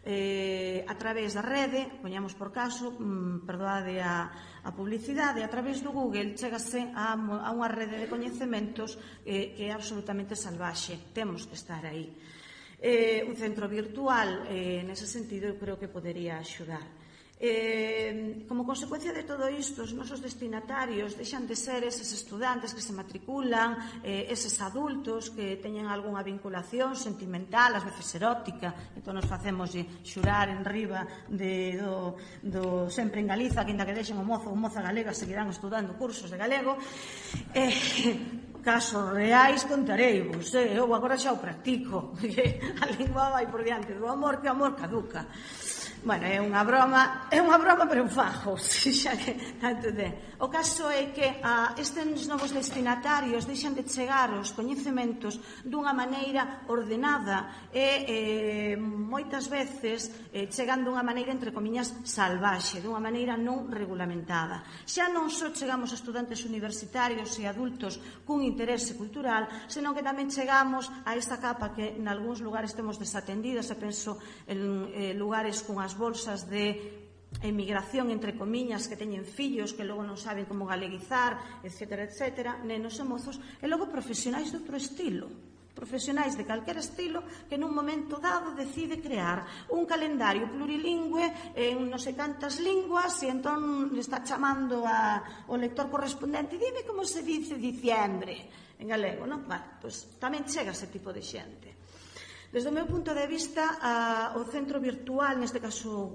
a través da rede, poñamos por caso, perdoade a publicidade, a través do Google chegase a unha rede de coñecementos que é absolutamente salvaxe. Temos que estar aí. Un centro virtual, nese sentido, eu creo que podería axudar. Como consecuencia de todo isto, os nosos destinatarios deixan de ser eses estudantes que se matriculan, eses adultos que teñen algunha vinculación sentimental, ás veces erótica, entón nos facemos xurar en riba do sempre en Galiza, que ainda que deixen o mozo ou moza galega seguirán estudando cursos de galego. Casos reais contareivos, eu agora xa o practico, a lingua vai por diante do amor, que o amor caduca. Bueno, é unha broma, pero un fajo, xa que tanto ten. O caso é que estes novos destinatarios deixan de chegar os coñecementos dunha maneira ordenada e moitas veces chegan dunha maneira, entre comiñas, salvaxe, dunha maneira non regulamentada. Xa non só chegamos a estudantes universitarios e adultos cun interese cultural, senón que tamén chegamos a esta capa que en algúns lugares temos desatendidas, e penso en lugares cunhas bolsas de emigración, entre comiñas, que teñen fillos que logo non saben como galeguizar, etc., nenos e mozos, e logo profesionais de outro estilo, profesionais de calquera estilo que nun momento dado decide crear un calendario plurilingüe en non sei cantas linguas e entón le está chamando ao lector correspondente: dime como se dice diciembre en galego, non? Pois tamén chega ese tipo de xente. Desde o meu punto de vista, o centro virtual, neste caso,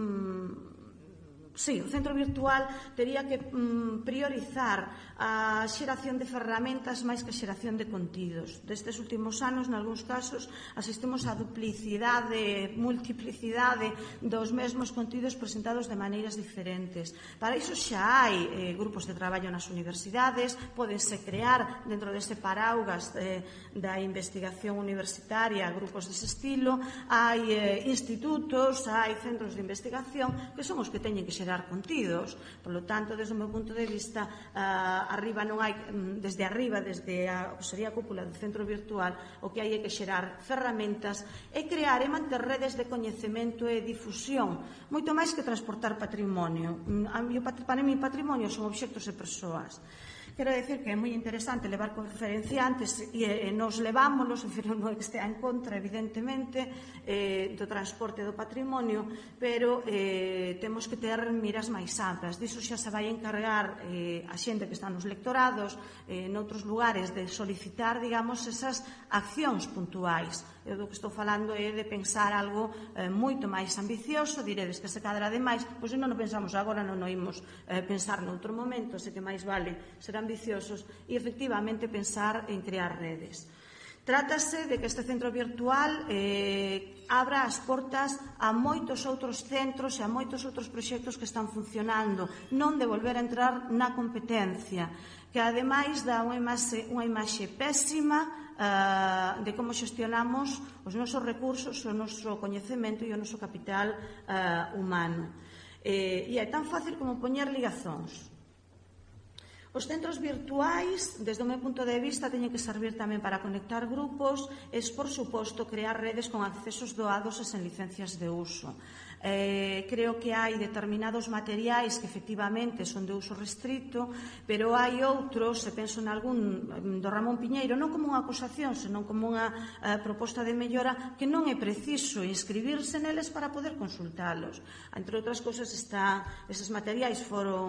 o centro virtual tería que priorizar a xeración de ferramentas máis que a xeración de contidos. Destes últimos anos, nalgúns casos, asistimos á duplicidade, multiplicidade dos mesmos contidos presentados de maneiras diferentes. Para iso xa hai grupos de traballo nas universidades, pódense crear dentro deste paraugas da investigación universitaria grupos dese estilo, hai institutos, hai centros de investigación que son os que teñen que xerar contidos. Por lo tanto, desde o meu punto de vista, arriba non hai, desde arriba, desde a sería a cúpula do centro virtual, o que hai é que xerar ferramentas e crear e manter redes de coñecemento e difusión, moito máis que transportar patrimonio. Para mí, patrimonio son obxectos e persoas. Quero dicir que é moi interesante levar conferenciantes e nos levámonos, non que estea en contra, evidentemente, do transporte do patrimonio, pero temos que ter miras máis amplas. Diso xa se vai encargar a xente que está nos lectorados, noutros lugares, de solicitar, digamos, esas accións puntuais. Eu do que estou falando é de pensar algo moito máis ambicioso. Diredes que se cadra demais, pois se non o pensamos agora, non o imos pensar noutro momento, se que máis vale ser ambiciosos e efectivamente pensar en crear redes. Trátase de que este centro virtual abra as portas a moitos outros centros e a moitos outros proxectos que están funcionando, non de volver a entrar na competencia, que ademais dá unha imaxe pésima de como xestionamos os nosos recursos, o noso coñecemento e o noso capital humano. E é tan fácil como poñer ligazóns. Os centros virtuais, desde o meu punto de vista, teñen que servir tamén para conectar grupos e, por suposto, crear redes con accesos doados e sen licencias de uso. Creo que hai determinados materiais que efectivamente son de uso restrito, pero hai outros, se penso en algún do Ramón Piñeiro, non como unha acusación, senón como unha proposta de mellora, que non é preciso inscribirse neles para poder consultalos. Entre outras cousas, eses materiais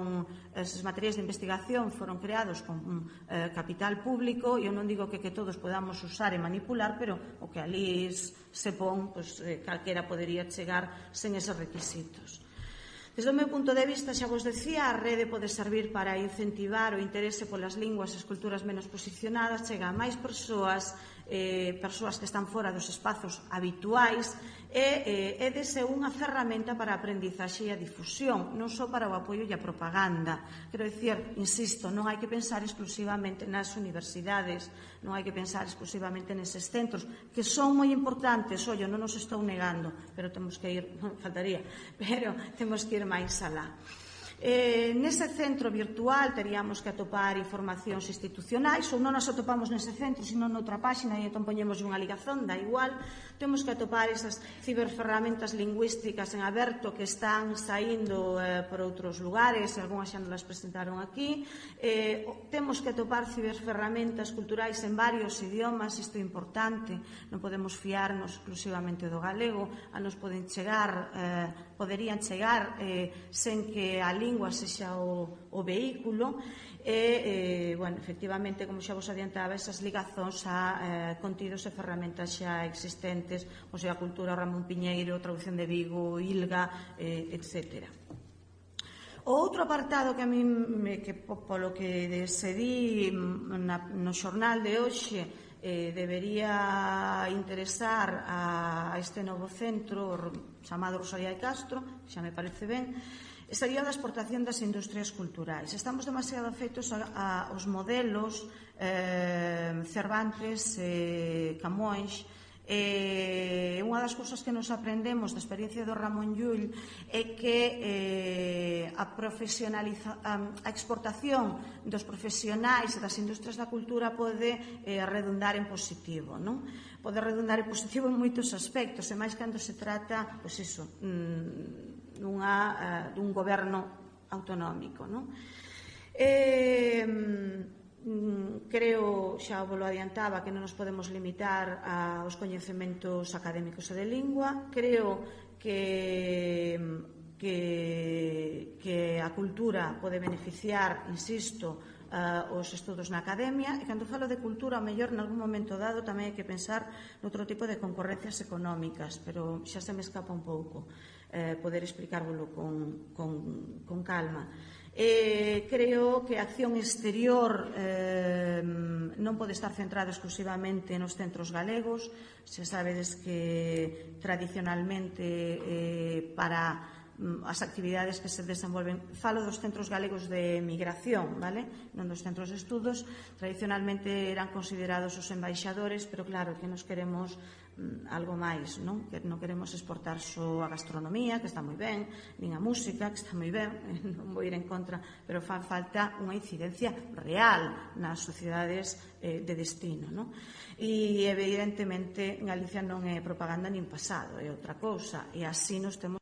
de investigación foron creados con capital público, e eu non digo que todos podamos usar e manipular, pero o que ali se pon, calquera podería chegar sen eses requisitos. Desde o meu punto de vista, xa vos decía, a rede pode servir para incentivar o interese polas linguas e as culturas menos posicionadas, chega a máis persoas que están fora dos espazos habituais, e dese unha ferramenta para a aprendizaxe e a difusión, non só para o apoio e a propaganda. Quero dicir, insisto, non hai que pensar exclusivamente nas universidades, non hai que pensar exclusivamente neses centros, que son moi importantes, non nos estou negando, pero temos que ir, faltaría, pero temos que ir máis alá. Nese centro virtual teríamos que atopar informacións institucionais, ou non nos atopamos nese centro, sino noutra páxina, e entón poñemos unha ligazón, da igual. Temos que atopar esas ciberferramentas lingüísticas en aberto que están saindo por outros lugares, e algunhas xa nos las presentaron aquí. Temos que atopar ciberferramentas culturais en varios idiomas, isto é importante, non podemos fiarnos exclusivamente do galego, a nos poderían chegar sen que a lingua sexa o vehículo, e, efectivamente, como xa vos adiantaba, esas ligazóns a contidos e ferramentas xa existentes, o sea, Cultura, Ramón Piñeiro, Traducción de Vigo, ILGA, etc. O outro apartado que a mí, polo que se di no xornal de hoxe, debería interesar a este novo centro chamado Rosalía de Castro, xa me parece ben, sería da exportación das industrias culturais. Estamos demasiado afeitos aos modelos Cervantes, Camões. Unha das cousas que nos aprendemos da experiencia do Ramón Llull é que a exportación dos profesionais e das industrias da cultura pode redundar en positivo, non? Pode redundar en positivo en moitos aspectos, e máis cando se trata, pois iso, dun goberno autonómico, non? Creo, xa vos lo adiantaba, que non nos podemos limitar aos coñecementos académicos e de lingua. Creo que a cultura pode beneficiar, insisto, os estudos na academia, e cando falo de cultura, ao mellor, en algún momento dado, tamén hai que pensar noutro tipo de concorrencias económicas, pero xa se me escapa un pouco poder explicárvolo con calma. Creo que a acción exterior non pode estar centrada exclusivamente nos centros galegos. Se sabedes que tradicionalmente para as actividades que se desenvolven, falo dos centros galegos de migración, vale? Non dos centros de estudos, tradicionalmente eran considerados os embaixadores, pero claro que nos queremos algo máis, non? Que non queremos exportar só a gastronomía, que está moi ben, nin a música, que está moi ben, non vou ir en contra, pero fan falta unha incidencia real nas sociedades de destino, non? E evidentemente Galicia non é propaganda nin pasado, é outra cousa, e así nos temos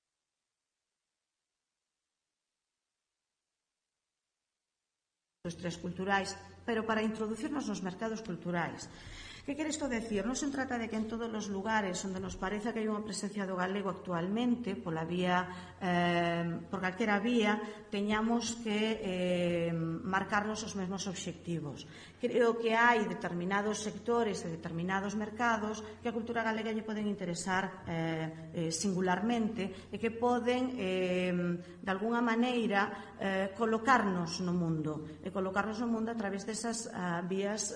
industrias culturais, pero para introducirnos nos mercados culturais. Que quere isto decir? Non se trata de que en todos os lugares onde nos parece que hai unha presencia do galego actualmente, por calquera vía, teñamos que marcarnos os mesmos obxectivos. Creo que hai determinados sectores e determinados mercados que a cultura galega lle poden interesar singularmente e que poden, de alguna maneira, colocarnos no mundo, e colocarnos no mundo a través desas vías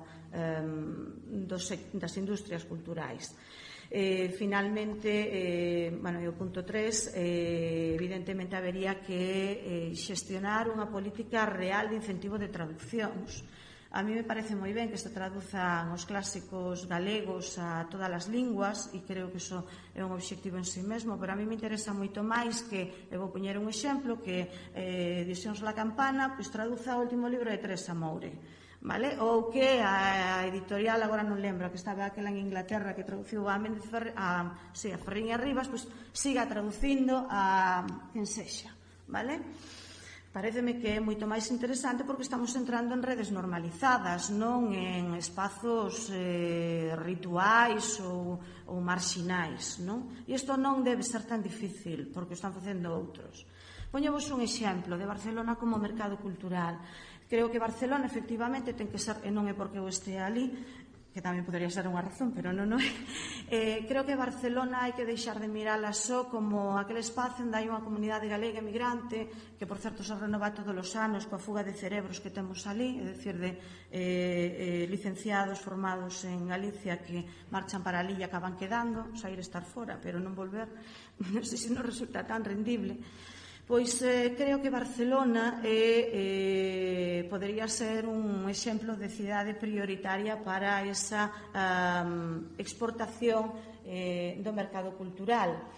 das industrias culturais. Finalmente, o punto 3, evidentemente habería que xestionar unha política real de incentivo de traduccións. A mí me parece moi ben que se traduzan os clásicos galegos a todas as linguas, e creo que iso é un obxectivo en si mesmo, pero a mí me interesa moito máis que, vou poñer un exemplo, que Edicións La Campana traduza o último libro de Teresa Moure, vale? Ou que a editorial, agora non lembro, que estaba aquela en Inglaterra que traduciu a Ferrín e Rivas, siga traducindo a quen sexa, vale? Paréceme que é moito máis interesante porque estamos entrando en redes normalizadas, non en espazos rituais ou marxinais, non? E isto non debe ser tan difícil porque o están facendo outros. Poñevos un exemplo de Barcelona como mercado cultural. Creo que Barcelona, efectivamente, ten que ser, e non é porque eu estea ali, que tamén podría ser unha razón, pero non é. Creo que Barcelona hai que deixar de mirala só como aquel espacio onde hai unha comunidade galega emigrante, que, por certo, se renova todos os anos coa fuga de cerebros que temos ali, é dicir, de licenciados formados en Galicia que marchan para ali e acaban quedando, sair estar fora, pero non volver. Non sei se non resulta tan rendible. Pois creo que Barcelona podería ser un exemplo de cidade prioritaria para esa exportación do mercado cultural.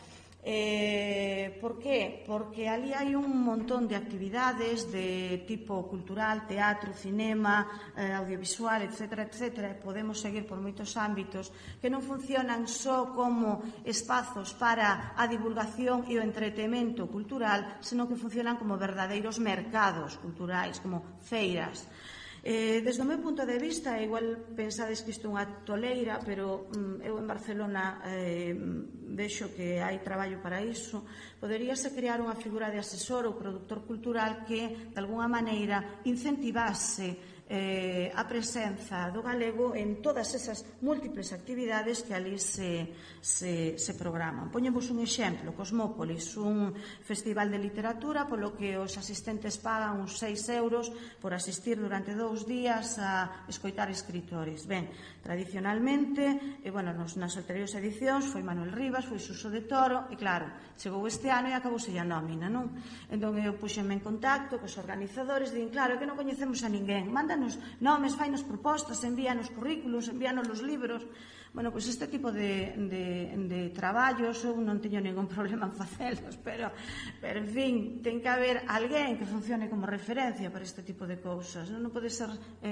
Por qué? Porque ali hai un montón de actividades de tipo cultural, teatro, cinema, audiovisual, etc., etc., e podemos seguir por moitos ámbitos que non funcionan só como espazos para a divulgación e o entretemento cultural, senón que funcionan como verdadeiros mercados culturais, como feiras. Desde o meu punto de vista, igual pensades que isto é unha toleira, pero eu en Barcelona vexo que hai traballo para iso. Poderíase crear unha figura de asesor ou produtor cultural que, de alguna maneira, incentivase a presenza do galego en todas esas múltiples actividades que ali se programan. Poñemos un exemplo, Cosmópolis, un festival de literatura polo que os asistentes pagan uns 6 euros por asistir durante 2 días a escoitar escritores. Ben, tradicionalmente, nas anteriores edicións foi Manuel Rivas, foi Suso de Toro, e claro, chegou este ano e acabouse a nómina, non? Entón eu puxeme en contacto cos organizadores, din, claro, que non coñecemos a ninguén, mándanos nomes, fainos propostas, envíanos currículos, envíanos os libros. Bueno, pois este tipo de traballos eu non teño ningún problema en facelos, pero en fin, ten que haber alguén que funcione como referencia para este tipo de cousas. Non pode ser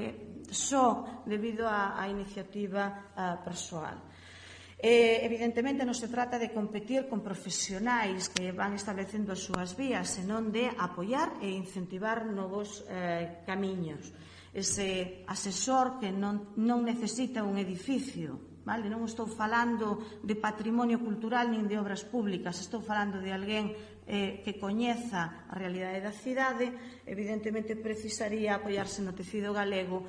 só debido á iniciativa persoal. Evidentemente non se trata de competir con profesionais que van establecendo as súas vías, senón de apoiar e incentivar novos camiños. Ese asesor que non necesita un edificio, vale? Non estou falando de patrimonio cultural nin de obras públicas, estou falando de alguén que coñeza a realidade da cidade, evidentemente precisaría apoiarse no tecido galego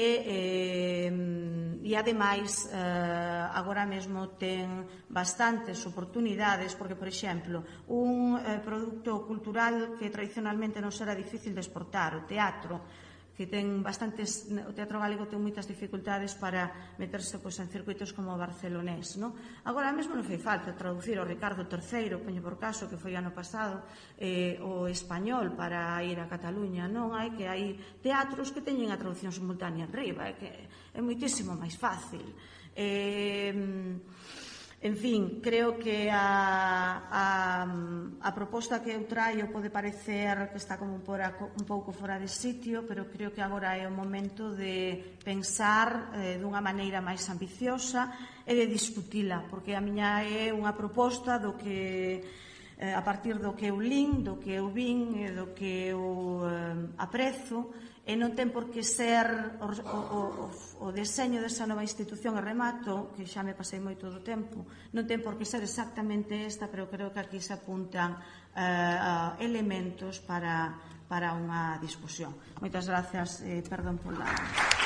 e ademais agora mesmo ten bastantes oportunidades porque, por exemplo, un produto cultural que tradicionalmente non será difícil de exportar, o teatro, que ten bastantes, o teatro galego ten moitas dificultades para meterse en circuitos como o barcelonés, non? Agora mesmo non fai falta traducir o Ricardo III, poño por caso, que foi ano pasado, o español para ir a Cataluña, non? Hai teatros que teñen a traducción simultánea enriba, que é moitísimo máis fácil. En fin, creo que a proposta que eu traio pode parecer que está como un pouco fora de sitio, pero creo que agora é o momento de pensar dunha maneira máis ambiciosa e de discutila, porque a miña é unha proposta do que a partir do que eu lin, do que eu vin e do que eu aprezo, e non ten por que ser o deseño desa nova institución, e remato, que xa me pasei moito do tempo, non ten por que ser exactamente esta, pero creo que aquí se apuntan elementos para unha discusión. Moitas grazas, perdón pola...